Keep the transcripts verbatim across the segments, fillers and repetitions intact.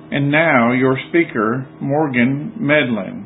And now your speaker, Morgan Medlin.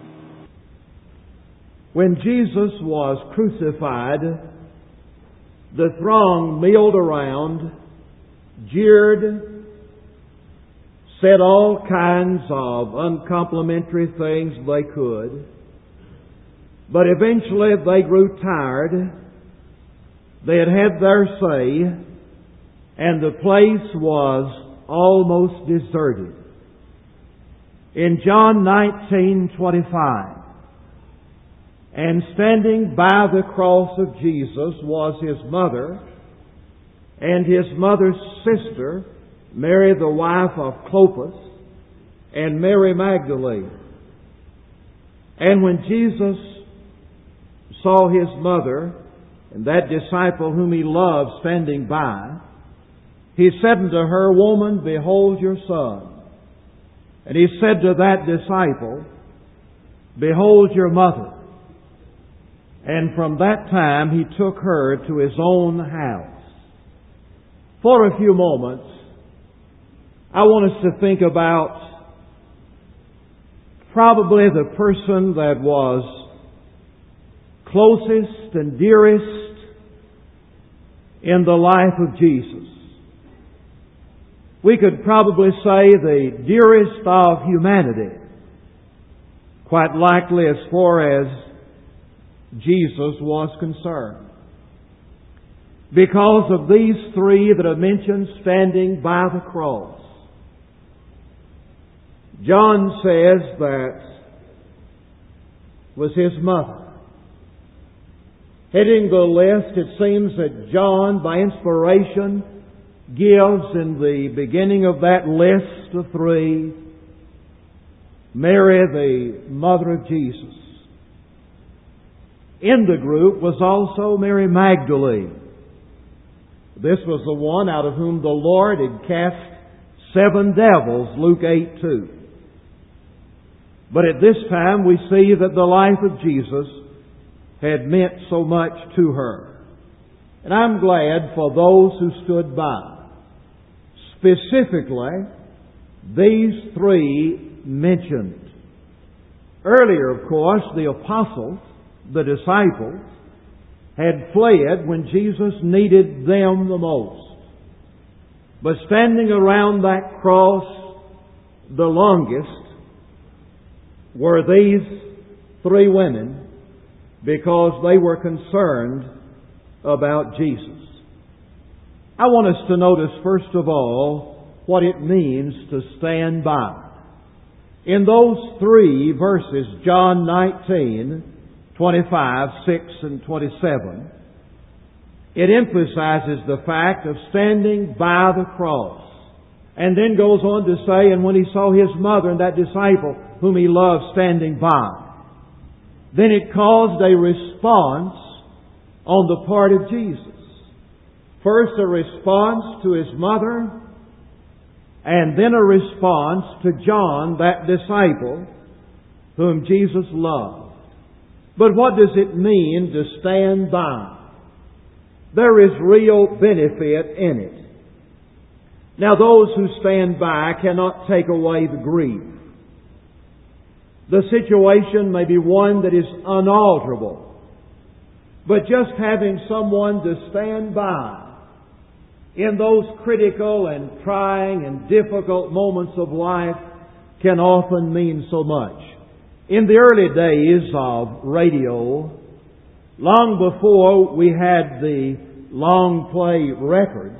When Jesus was crucified, the throng milled around, jeered, said all kinds of uncomplimentary things they could. But eventually they grew tired. They had had their say, and the place was almost deserted. In John nineteen twenty-five, and standing by the cross of Jesus was His mother and His mother's sister, Mary the wife of Clopas, and Mary Magdalene. And when Jesus saw His mother and that disciple whom He loved standing by, He said unto her, Woman, behold your son. And He said to that disciple, Behold your mother. And from that time He took her to His own house. For a few moments, I want us to think about probably the person that was closest and dearest in the life of Jesus. We could probably say the dearest of humanity, quite likely as far as Jesus was concerned. Because of these three that are mentioned standing by the cross. John says that was His mother. Heading the list, it seems that John, by inspiration, gives in the beginning of that list of three, Mary, the mother of Jesus. In the group was also Mary Magdalene. This was the one out of whom the Lord had cast seven devils, Luke eight two. But at this time we see that the life of Jesus had meant so much to her. And I'm glad for those who stood by. Specifically, these three mentioned. Earlier, of course, the apostles, the disciples, had fled when Jesus needed them the most. But standing around that cross the longest were these three women, because they were concerned about Jesus. I want us to notice, first of all, what it means to stand by. In those three verses, John nineteen, twenty-five, six, and twenty-seven, it emphasizes the fact of standing by the cross. And then goes on to say, and when He saw His mother and that disciple whom He loved standing by, then it caused a response on the part of Jesus. First, a response to His mother, and then a response to John, that disciple whom Jesus loved. But what does it mean to stand by? There is real benefit in it. Now, those who stand by cannot take away the grief. The situation may be one that is unalterable. But just having someone to stand by in those critical and trying and difficult moments of life can often mean so much. In the early days of radio, long before we had the long play records,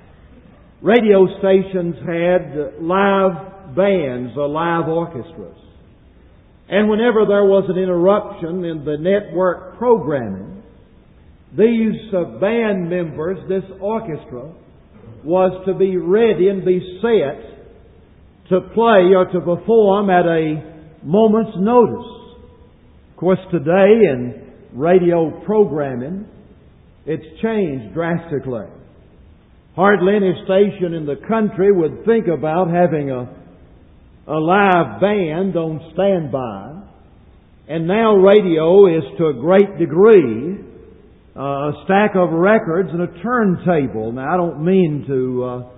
radio stations had live bands or live orchestras. And whenever there was an interruption in the network programming, these uh, band members, this orchestra, was to be ready and be set to play or to perform at a moment's notice. Of course, today in radio programming, it's changed drastically. Hardly any station in the country would think about having a, a live band on standby. And now radio is to a great degree uh, a stack of records and a turntable. Now, I don't mean to uh,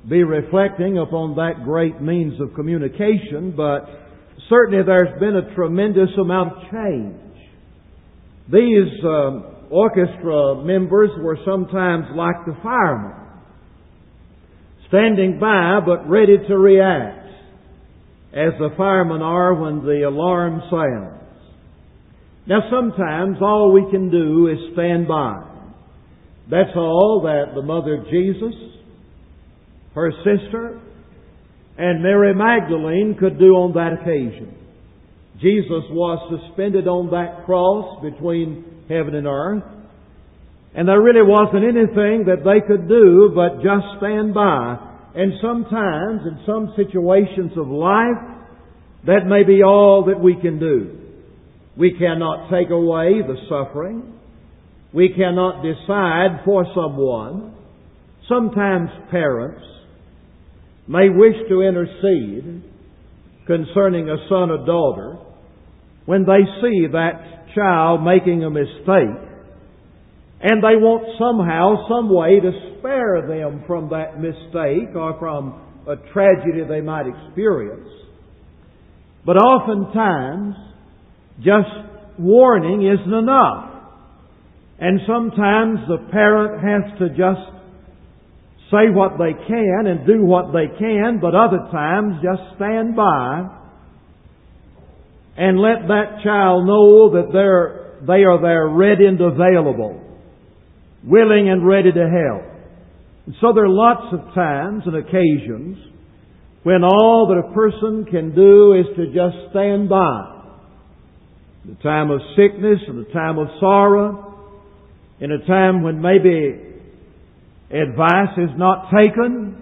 be reflecting upon that great means of communication, but certainly there's been a tremendous amount of change. These um, orchestra members were sometimes like the firemen, standing by but ready to react, as the firemen are when the alarm sounds. Now sometimes all we can do is stand by. That's all that the mother of Jesus, her sister, and Mary Magdalene could do on that occasion. Jesus was suspended on that cross between heaven and earth, and there really wasn't anything that they could do but just stand by. And sometimes, in some situations of life, that may be all that we can do. We cannot take away the suffering. We cannot decide for someone. Sometimes parents may wish to intercede concerning a son or daughter when they see that child making a mistake, and they want somehow, some way to spare them from that mistake or from a tragedy they might experience. But oftentimes, just warning isn't enough. And sometimes the parent has to just say what they can and do what they can, but other times just stand by and let that child know that they're, they are there ready and available, willing and ready to help. And so there are lots of times and occasions when all that a person can do is to just stand by. In a time of sickness, in a time of sorrow, in a time when maybe advice is not taken,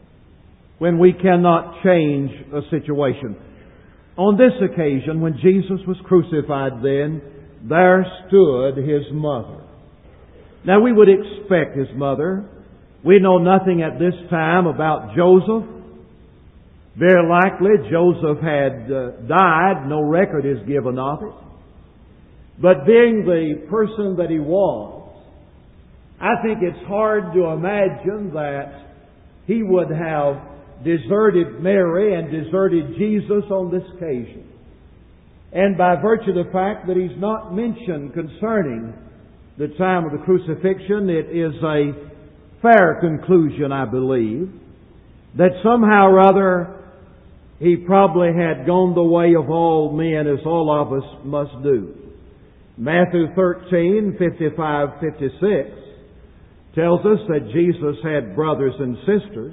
when we cannot change a situation. On this occasion, when Jesus was crucified then, there stood His mother. Now we would expect His mother. We know nothing at this time about Joseph. Very likely Joseph had uh, died. No record is given of it. But being the person that he was, I think it's hard to imagine that he would have deserted Mary and deserted Jesus on this occasion. And by virtue of the fact that He's not mentioned concerning the time of the crucifixion, it is a fair conclusion, I believe, that somehow or other He probably had gone the way of all men, as all of us must do. Matthew thirteen, fifty-five, fifty-six tells us that Jesus had brothers and sisters.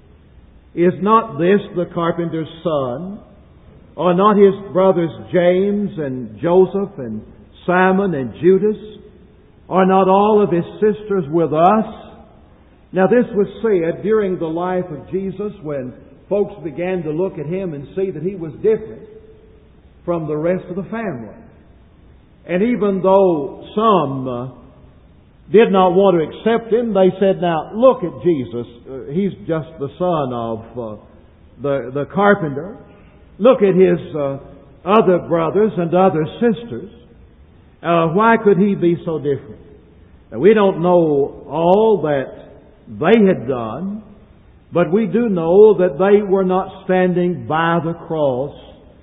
Is not this the carpenter's son? Are not his brothers James and Joseph and Simon and Judas? Are not all of his sisters with us? Now this was said during the life of Jesus, when folks began to look at Him and see that He was different from the rest of the family. And even though some uh, did not want to accept Him, they said, now look at Jesus. Uh, he's just the son of uh, the, the carpenter. Look at His uh, other brothers and other sisters. Uh, why could He be so different? Now, we don't know all that they had done, but we do know that they were not standing by the cross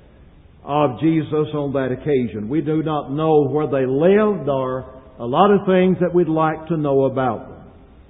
of Jesus on that occasion. We do not know where they lived or a lot of things that we'd like to know about them.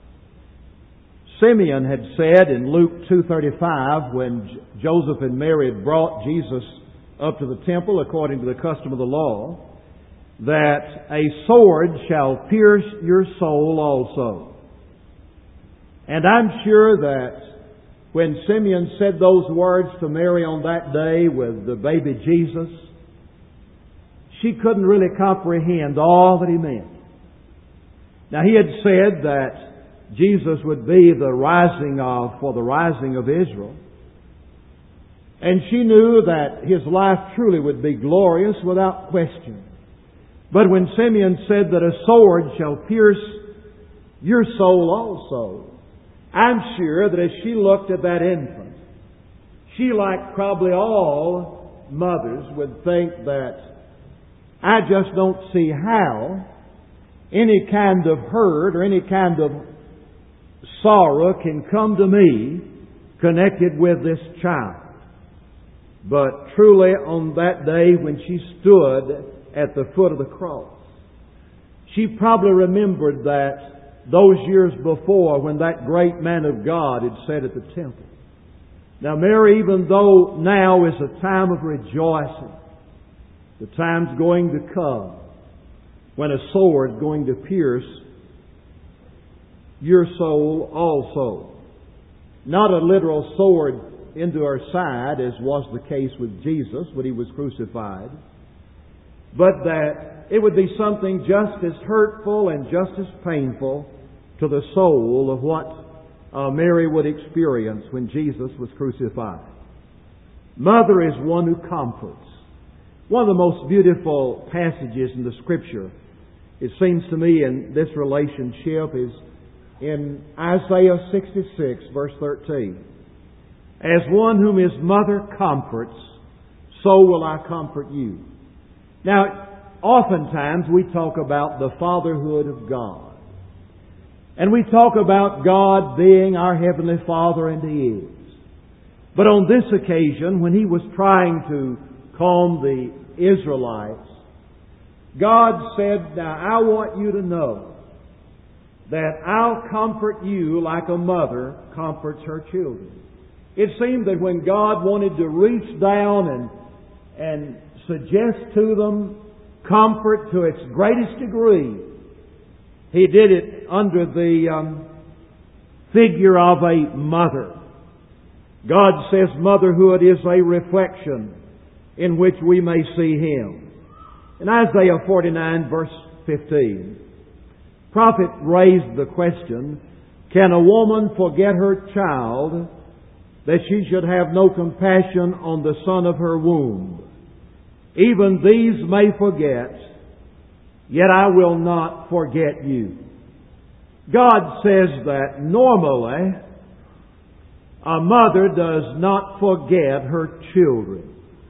Simeon had said in Luke two thirty-five, when Joseph and Mary had brought Jesus up to the temple according to the custom of the law, that a sword shall pierce your soul also. And I'm sure that when Simeon said those words to Mary on that day with the baby Jesus, she couldn't really comprehend all that he meant. Now he had said that Jesus would be the rising of, for the rising of Israel. And she knew that His life truly would be glorious without question. But when Simeon said that a sword shall pierce your soul also, I'm sure that as she looked at that infant, she, like probably all mothers, would think that I just don't see how any kind of hurt or any kind of sorrow can come to me connected with this child. But truly on that day when she stood at the foot of the cross, she probably remembered that those years before when that great man of God had sat at the temple. Now Mary, even though now is a time of rejoicing, the time's going to come when a sword is going to pierce your soul also. Not a literal sword into her side, as was the case with Jesus when He was crucified, but that it would be something just as hurtful and just as painful to the soul of what uh, Mary would experience when Jesus was crucified. Mother is one who comforts. One of the most beautiful passages in the Scripture, it seems to me, in this relationship is in Isaiah sixty-six, verse thirteen. As one whom his mother comforts, so will I comfort you. Now, oftentimes we talk about the fatherhood of God. And we talk about God being our Heavenly Father, and He is. But on this occasion, when He was trying to calm the Israelites, God said, now I want you to know that I'll comfort you like a mother comforts her children. It seemed that when God wanted to reach down and, and suggest to them comfort to its greatest degree, He did it under the um, figure of a mother. God says motherhood is a reflection in which we may see Him. In Isaiah forty-nine, verse fifteen, prophet raised the question, can a woman forget her child, that she should have no compassion on the son of her womb? Even these may forget, yet I will not forget you. God says that normally a mother does not forget her children.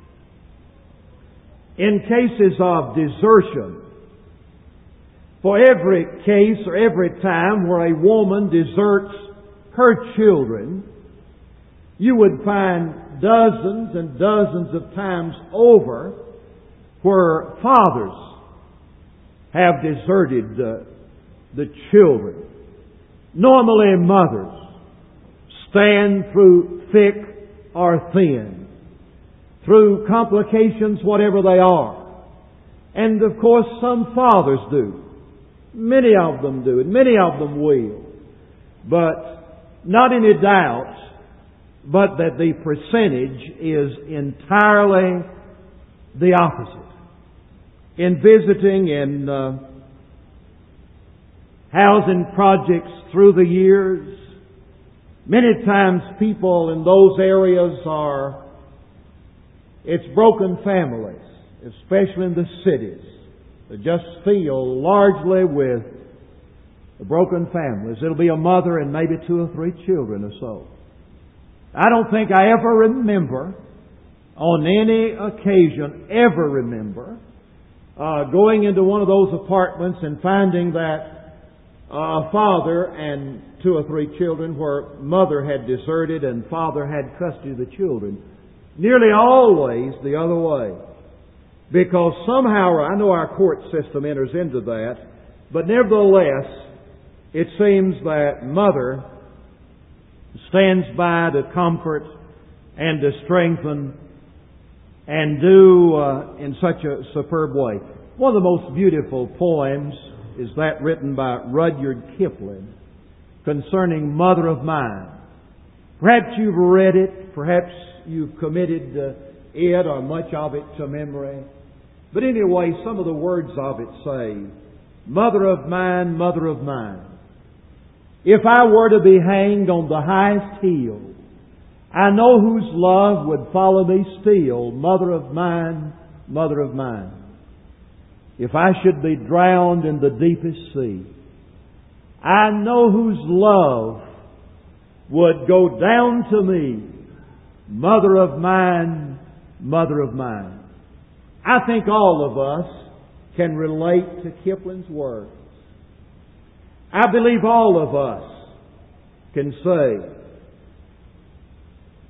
In cases of desertion, for every case or every time where a woman deserts her children, you would find dozens and dozens of times over where fathers have deserted the, the children. Normally mothers stand through thick or thin, through complications whatever they are. And of course some fathers do. Many of them do, and many of them will. But not any doubt but that the percentage is entirely the opposite. In visiting in uh, housing projects through the years, many times people in those areas are, it's broken families, especially in the cities. They just feel largely with the broken families. It'll be a mother and maybe two or three children or so. I don't think I ever remember, on any occasion, ever remember, uh, going into one of those apartments and finding that uh, a father and two or three children where mother had deserted and father had custody of the children. Nearly always the other way. Because somehow, I know our court system enters into that, but nevertheless, it seems that mother stands by to comfort and to strengthen and do uh, in such a superb way. One of the most beautiful poems is that written by Rudyard Kipling concerning Mother of Mine. Perhaps you've read it, perhaps you've committed uh, it or much of it to memory. But anyway, some of the words of it say, Mother of mine, Mother of mine, if I were to be hanged on the highest hill, I know whose love would follow me still, Mother of mine, Mother of mine. If I should be drowned in the deepest sea, I know whose love would go down to me, Mother of mine, Mother of mine. I think all of us can relate to Kipling's words. I believe all of us can say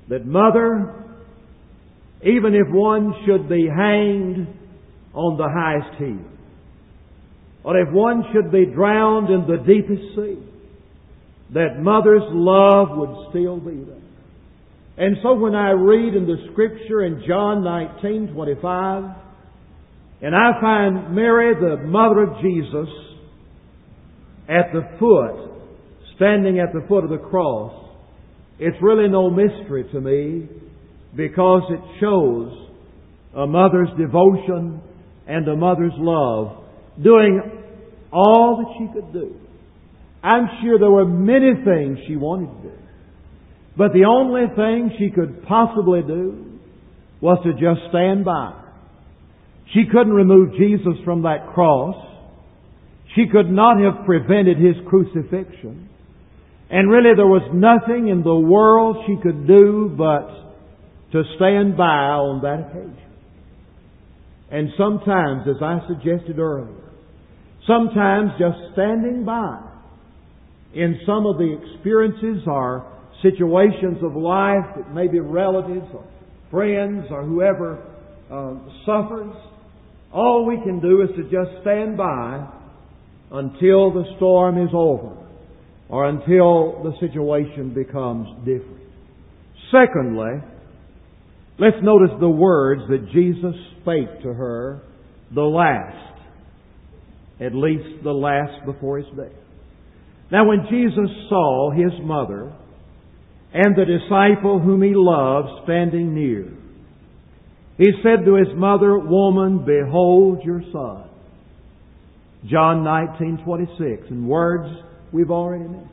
that, Mother, even if one should be hanged on the highest hill, or if one should be drowned in the deepest sea, that Mother's love would still be there. And so when I read in the Scripture in John nineteen twenty-five, and I find Mary, the mother of Jesus, at the foot, standing at the foot of the cross, it's really no mystery to me, because it shows a mother's devotion and a mother's love, doing all that she could do. I'm sure there were many things she wanted to do, but the only thing she could possibly do was to just stand by. She couldn't remove Jesus from that cross. She could not have prevented His crucifixion. And really there was nothing in the world she could do but to stand by on that occasion. And sometimes, as I suggested earlier, sometimes just standing by in some of the experiences or situations of life that maybe relatives or friends or whoever uh, suffers, all we can do is to just stand by until the storm is over or until the situation becomes different. Secondly, let's notice the words that Jesus spake to her, the last, at least the last before His death. Now when Jesus saw His mother and the disciple whom He loved standing near, He said to His mother, "Woman, behold your son." John nineteen twenty-six, in words we've already mentioned.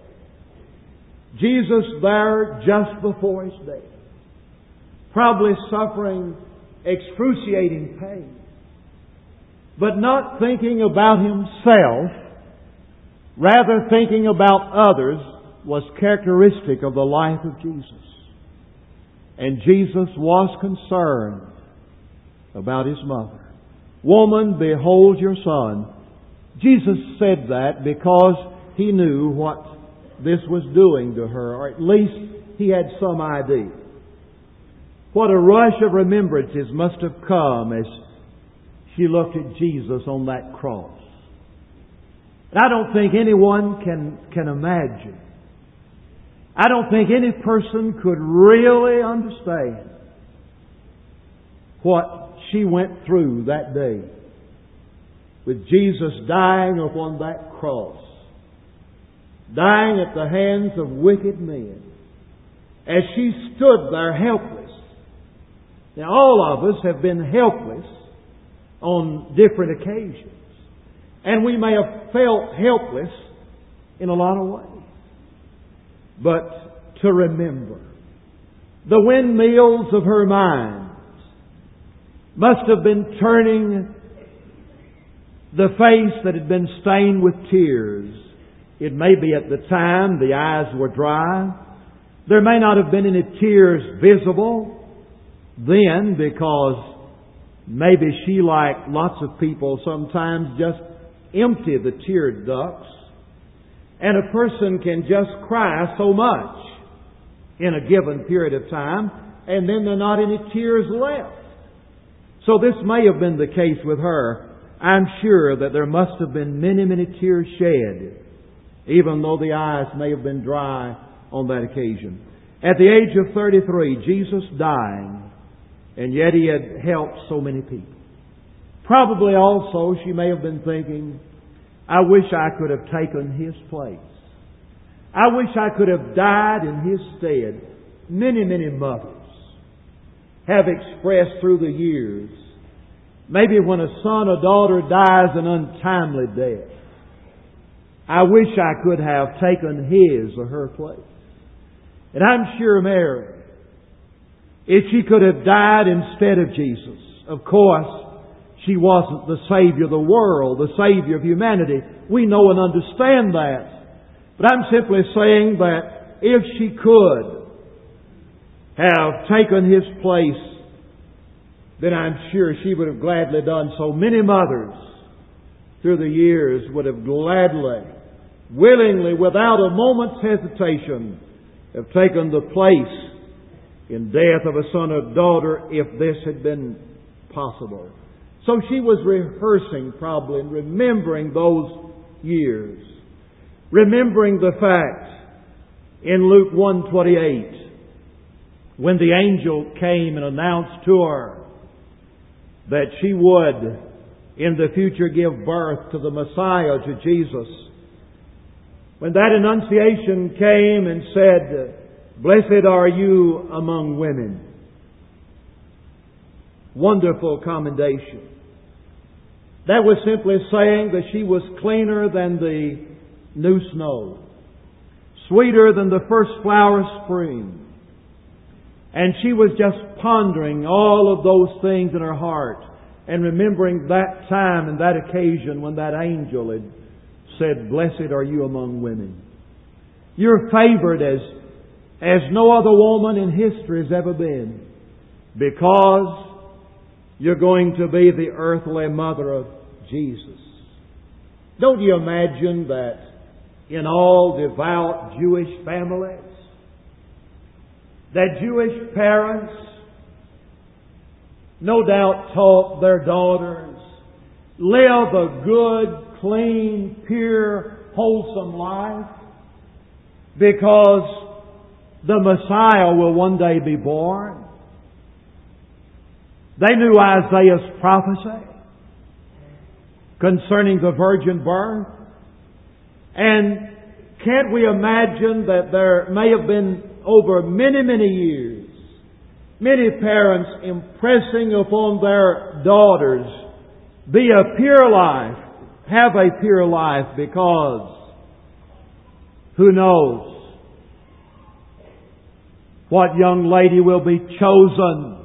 Jesus there just before His death, probably suffering excruciating pain, but not thinking about Himself, rather thinking about others, was characteristic of the life of Jesus. And Jesus was concerned about His mother. "Woman, behold your son." Jesus said that because He knew what this was doing to her, or at least He had some idea. What a rush of remembrances must have come as she looked at Jesus on that cross. And I don't think anyone can, can imagine. I don't think any person could really understand what she went through that day with Jesus dying upon that cross, dying at the hands of wicked men, as she stood there helpless. Now, all of us have been helpless on different occasions, and we may have felt helpless in a lot of ways. But to remember, the windmills of her mind must have been turning the face that had been stained with tears. It may be at the time the eyes were dry. There may not have been any tears visible then, because maybe she, like lots of people, sometimes just empty the tear ducts. And a person can just cry so much in a given period of time, and then there are not any tears left. So this may have been the case with her. I'm sure that there must have been many, many tears shed, even though the eyes may have been dry on that occasion. At the age of thirty-three, Jesus dying, and yet He had helped so many people. Probably also she may have been thinking, I wish I could have taken His place. I wish I could have died in His stead. Many, many mothers have expressed through the years, maybe when a son or daughter dies an untimely death, I wish I could have taken his or her place. And I'm sure Mary, if she could have died instead of Jesus, of course, she wasn't the Savior of the world, the Savior of humanity. We know and understand that. But I'm simply saying that if she could have taken His place, then I'm sure she would have gladly done so. Many mothers through the years would have gladly, willingly, without a moment's hesitation, have taken the place in death of a son or daughter if this had been possible. So she was rehearsing probably and remembering those years. Remembering the fact in Luke one twenty-eight when the angel came and announced to her that she would in the future give birth to the Messiah, to Jesus. When that annunciation came and said, "Blessed are you among women." Wonderful commendation. That was simply saying that she was cleaner than the new snow, sweeter than the first flower of spring. And she was just pondering all of those things in her heart and remembering that time and that occasion when that angel had said, "Blessed are you among women." You're favored as, as no other woman in history has ever been, because you're going to be the earthly mother of Jesus. Don't you imagine that in all devout Jewish families, that Jewish parents no doubt taught their daughters, live a good, clean, pure, wholesome life, because the Messiah will one day be born. They knew Isaiah's prophecy concerning the virgin birth. And can't we imagine that there may have been over many, many years, many parents impressing upon their daughters, be a pure life, have a pure life, because who knows what young lady will be chosen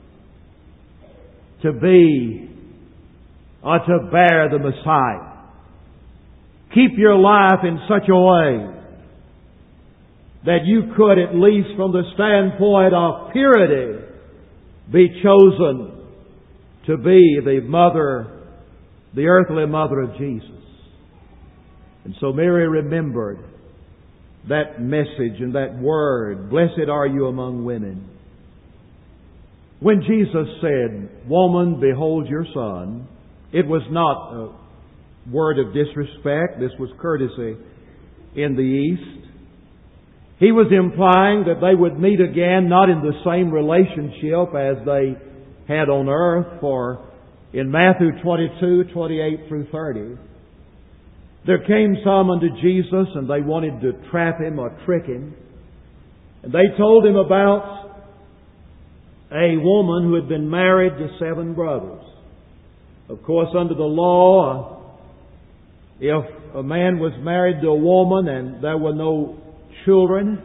to be or to bear the Messiah. Keep your life in such a way that you could, at least from the standpoint of purity, be chosen to be the mother, the earthly mother of Jesus. And so Mary remembered that message and that word, "Blessed are you among women." When Jesus said, "Woman, behold your son," it was not a word of disrespect. This was courtesy in the East. He was implying that they would meet again, not in the same relationship as they had on earth, for in Matthew twenty-two, twenty-eight through thirty, there came some unto Jesus and they wanted to trap Him or trick Him. And they told Him about a woman who had been married to seven brothers. Of course, under the law, if a man was married to a woman and there were no children,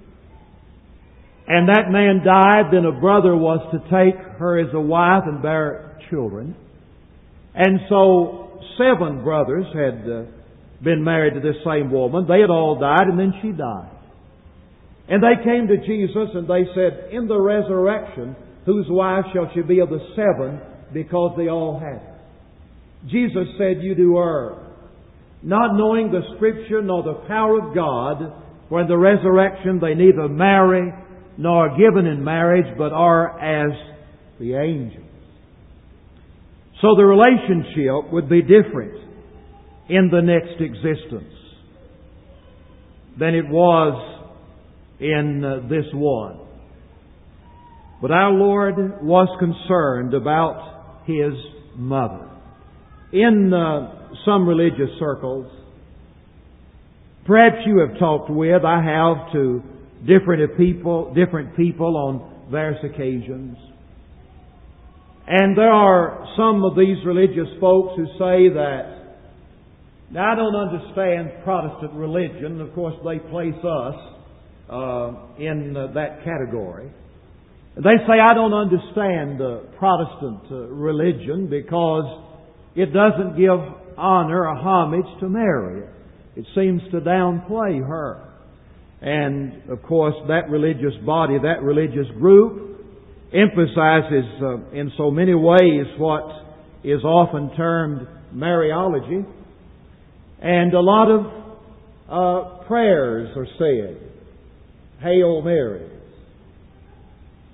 and that man died, then a brother was to take her as a wife and bear children. And so seven brothers had uh, been married to this same woman. They had all died, and then she died. And they came to Jesus and they said, "In the resurrection, whose wife shall she be of the seven, because they all had her?" Jesus said, "You do err, not knowing the Scripture nor the power of God, for in the resurrection they neither marry nor are given in marriage, but are as the angels." So the relationship would be different in the next existence than it was in uh, this one. But our Lord was concerned about His mother. In uh, some religious circles, perhaps you have talked with, I have, to different people, different people on various occasions. And there are some of these religious folks who say that, now I don't understand Protestant religion. Of course, they place us uh, in uh, that category. They say, I don't understand uh, Protestant uh, religion because it doesn't give honor or homage to Mary. It seems to downplay her. And, of course, that religious body, that religious group emphasizes uh, in so many ways what is often termed Mariology. And a lot of uh, prayers are said. Hail Mary.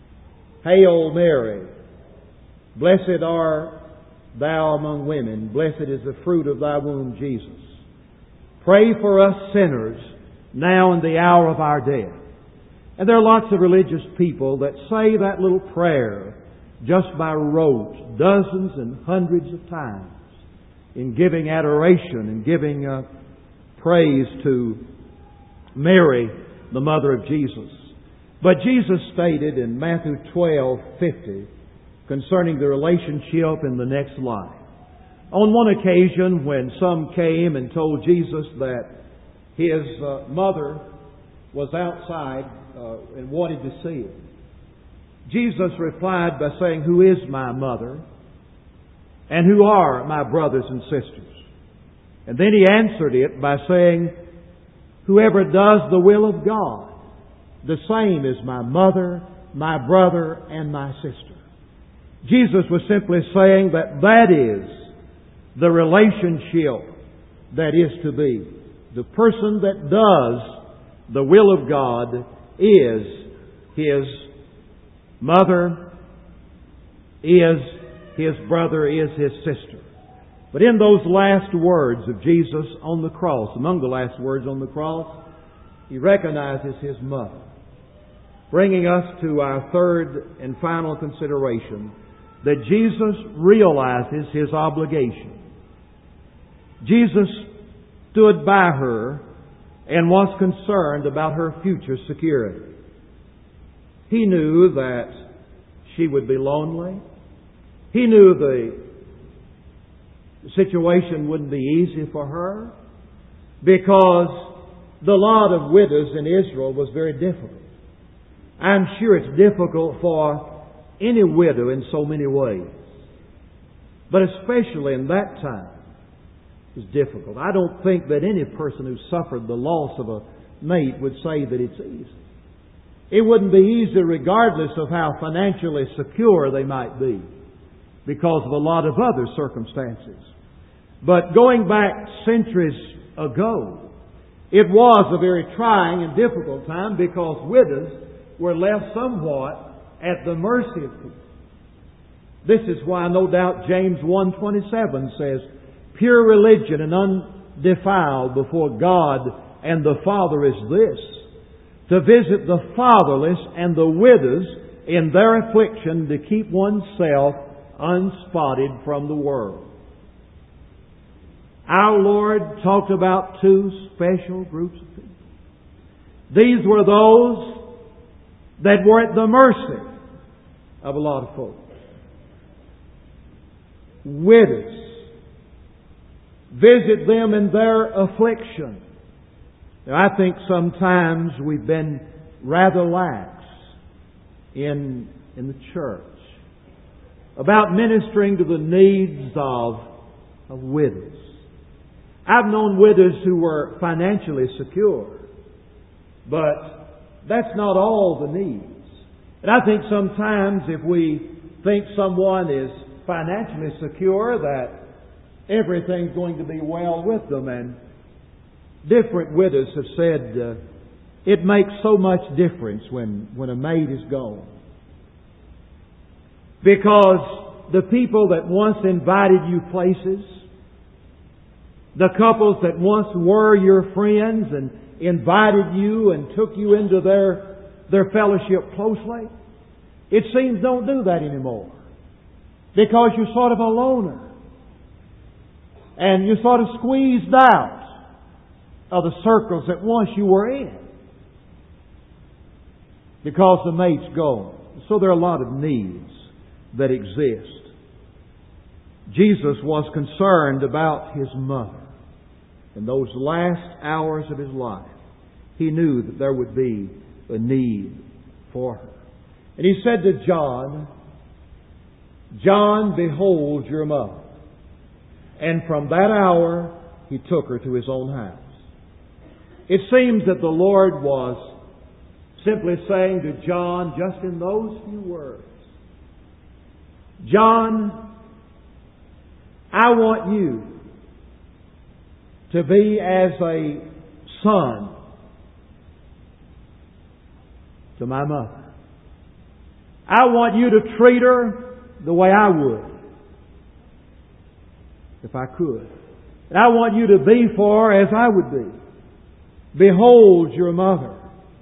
Hail Mary, blessed art thou among women, blessed is the fruit of thy womb, Jesus. Pray for us sinners, now and the hour of our death. And there are lots of religious people that say that little prayer just by rote, dozens and hundreds of times, in giving adoration and giving uh, praise to Mary, the mother of Jesus. But Jesus stated in Matthew twelve fifty concerning the relationship in the next life. On one occasion when some came and told Jesus that his uh, mother was outside uh, and wanted to see him, Jesus replied by saying, "Who is my mother? And who are my brothers and sisters?" And then He answered it by saying, "Whoever does the will of God, the same is my mother, my brother, and my sister." Jesus was simply saying that that is the relationship that is to be. The person that does the will of God is his mother, is his brother, is his sister. But in those last words of Jesus on the cross, among the last words on the cross, He recognizes His mother. Bringing us to our third and final consideration, that Jesus realizes His obligation. Jesus stood by her and was concerned about her future security. He knew that she would be lonely. He knew the situation wouldn't be easy for her because the lot of widows in Israel was very difficult. I'm sure it's difficult for any widow in so many ways. But especially in that time, it's difficult. I don't think that any person who suffered the loss of a mate would say that it's easy. It wouldn't be easy regardless of how financially secure they might be, because of a lot of other circumstances. But going back centuries ago, it was a very trying and difficult time because widows were left somewhat at the mercy of people. This is why no doubt James one twenty-seven says, "Pure religion and undefiled before God and the Father is this, to visit the fatherless and the widows in their affliction, to keep oneself unspotted from the world." Our Lord talked about two special groups of people. These were those that were at the mercy of a lot of folks. Widows. Visit them in their affliction. Now, I think sometimes we've been rather lax in, in the church about ministering to the needs of, of widows. I've known widows who were financially secure, but that's not all the needs. And I think sometimes if we think someone is financially secure, that everything's going to be well with them. And different widows have said uh, it makes so much difference when, when a maid is gone. Because the people that once invited you places, the couples that once were your friends and invited you and took you into their, their fellowship closely, it seems don't do that anymore. Because you're sort of a loner. And you're sort of squeezed out of the circles that once you were in. Because the mate's gone. So there are a lot of needs that exist. Jesus was concerned about His mother. In those last hours of His life, He knew that there would be a need for her. And He said to John, "John, behold your mother." And from that hour, He took her to His own house. It seems that the Lord was simply saying to John, just in those few words, "John, I want you to be as a son to my mother. I want you to treat her the way I would, if I could. And I want you to be for her as I would be. Behold your mother.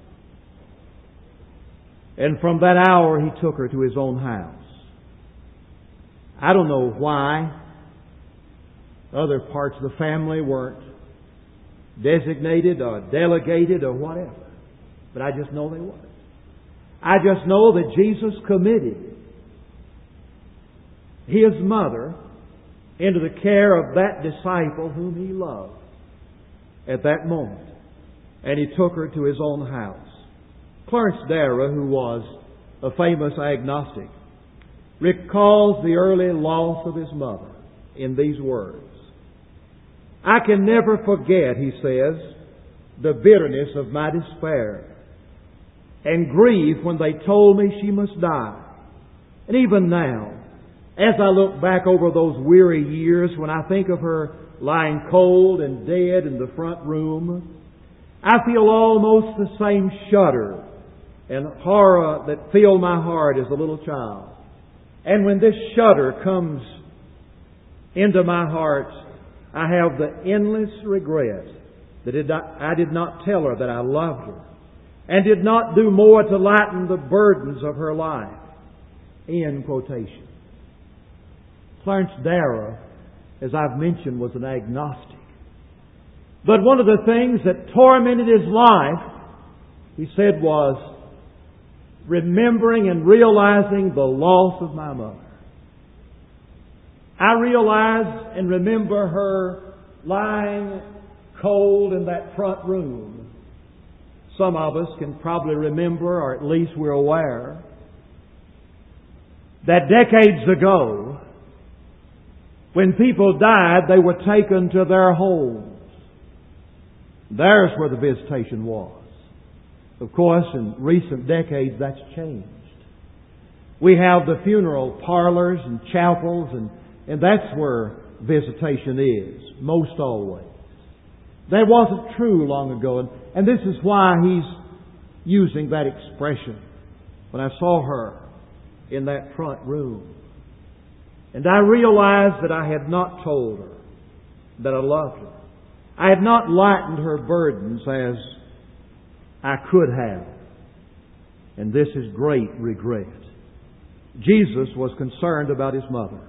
And from that hour he took her to his own house. I don't know why other parts of the family weren't designated or delegated or whatever. But I just know they weren't. I just know that Jesus committed His mother into the care of that disciple whom He loved at that moment. And He took her to His own house. Clarence Darrow, who was a famous agnostic, recalls the early loss of his mother in these words. I can never forget, he says, the bitterness of my despair and grief when they told me she must die. And even now, as I look back over those weary years, when I think of her lying cold and dead in the front room, I feel almost the same shudder and horror that filled my heart as a little child. And when this shudder comes into my heart, I have the endless regret that I did not tell her that I loved her and did not do more to lighten the burdens of her life. End quotation. Clarence Darrow, as I've mentioned, was an agnostic. But one of the things that tormented his life, he said, was remembering and realizing the loss of my mother. I realize and remember her lying cold in that front room. Some of us can probably remember, or at least we're aware, that decades ago, when people died, they were taken to their homes. There's where the visitation was. Of course, in recent decades, that's changed. We have the funeral parlors and chapels, and, and that's where visitation is, most always. That wasn't true long ago, and, and this is why he's using that expression. When I saw her in that front room, and I realized that I had not told her that I loved her. I had not lightened her burdens as I could have. And this is great regret. Jesus was concerned about His mother.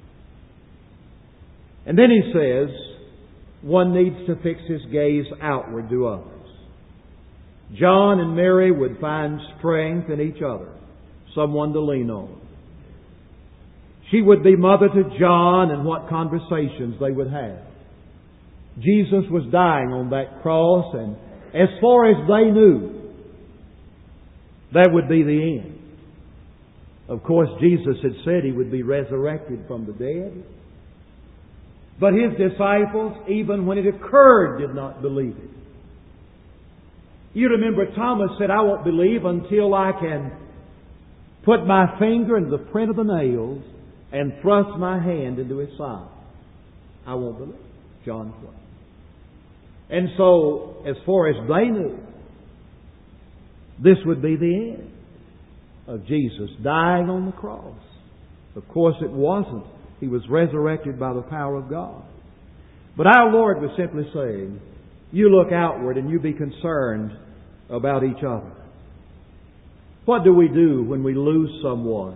And then He says, one needs to fix his gaze outward to others. John and Mary would find strength in each other, someone to lean on. She would be mother to John, and what conversations they would have. Jesus was dying on that cross, and as far as they knew, that would be the end. Of course, Jesus had said He would be resurrected from the dead. But His disciples, even when it occurred, did not believe it. You remember Thomas said, I won't believe until I can put my finger in the print of the nails and thrust my hand into His side. I won't believe. John twelve. And so, as far as they knew, this would be the end of Jesus dying on the cross. Of course it wasn't. He was resurrected by the power of God. But our Lord was simply saying, you look outward and you be concerned about each other. What do we do when we lose someone?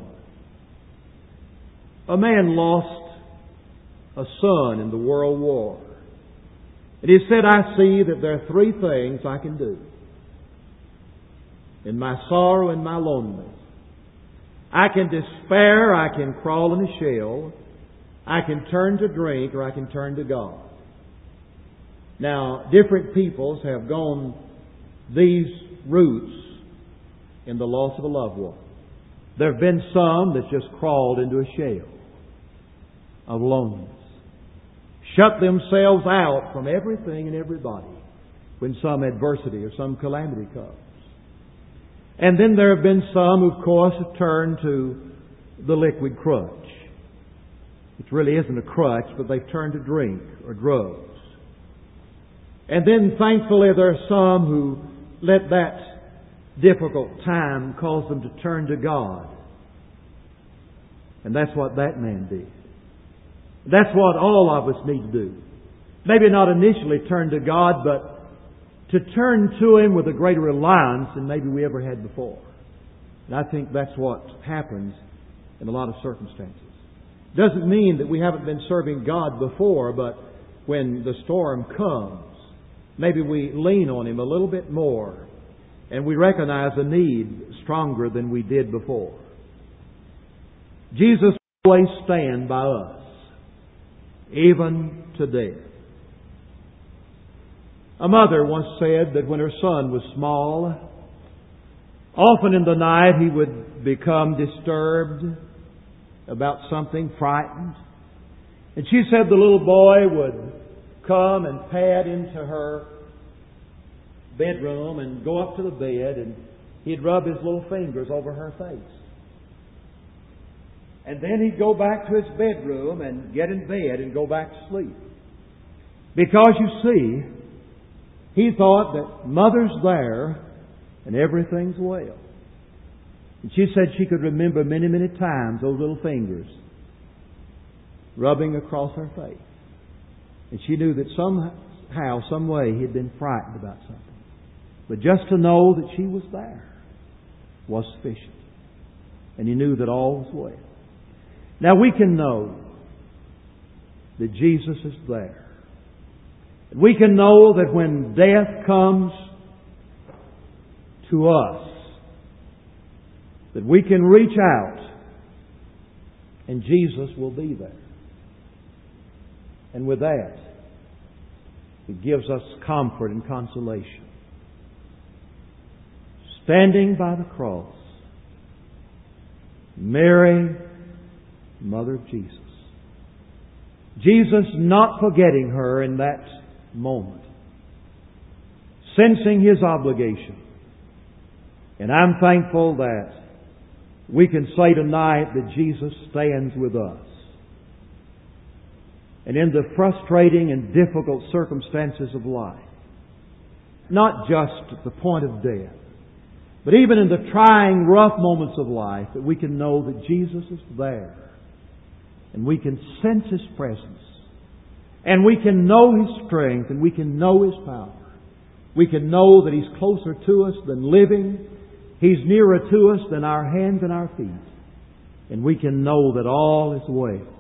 A man lost a son in the World War. And he said, I see that there are three things I can do in my sorrow and my loneliness. I can despair, I can crawl in a shell, I can turn to drink, or I can turn to God. Now, different peoples have gone these routes in the loss of a loved one. There have been some that just crawled into a shell of loneliness. Shut themselves out from everything and everybody when some adversity or some calamity comes. And then there have been some who, of course, have turned to the liquid crutch. Which really isn't a crutch, but they've turned to drink or drugs. And then, thankfully, there are some who let that difficult time cause them to turn to God And that's what that man did. That's what all of us need to do. Maybe not initially turn to God, but to turn to Him with a greater reliance than maybe we ever had before. And I think that's what happens in a lot of circumstances. Doesn't mean that we haven't been serving God before, but when the storm comes, maybe we lean on Him a little bit more and we recognize a need stronger than we did before. Jesus will always stand by us, even to death. A mother once said that when her son was small, often in the night he would become disturbed about something, frightened. And she said the little boy would come and pad into her bedroom and go up to the bed, and he'd rub his little fingers over her face. And then he'd go back to his bedroom and get in bed and go back to sleep. Because you see, he thought that Mother's there and everything's well. And she said she could remember many, many times those little fingers rubbing across her face. And she knew that somehow, some way, he had been frightened about something. But just to know that she was there was sufficient. And he knew that all was well. Now we can know that Jesus is there. We can know that when death comes to us, that we can reach out and Jesus will be there. And with that, it gives us comfort and consolation. Standing by the cross, Mary, Mother of Jesus. Jesus not forgetting her in that moment, sensing His obligation. And I'm thankful that we can say tonight that Jesus stands with us. And in the frustrating and difficult circumstances of life, not just at the point of death, but even in the trying, rough moments of life, that we can know that Jesus is there. And we can sense His presence. And we can know His strength. And we can know His power. We can know that He's closer to us than living. He's nearer to us than our hands and our feet. And we can know that all is well.